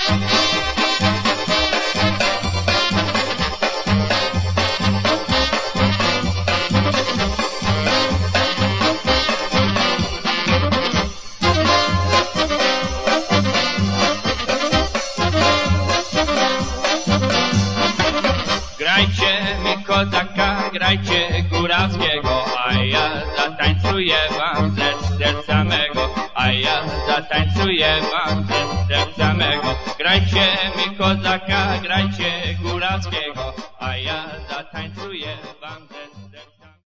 Grajcie mi kozaka, grajcie góralskiego, a ja zatańcuję wam ze serca mego, a ja zatańcuję wam ze serca mego. Grajcie mi kozaka, grajcie góralskiego, a ja zatańcuję wam ze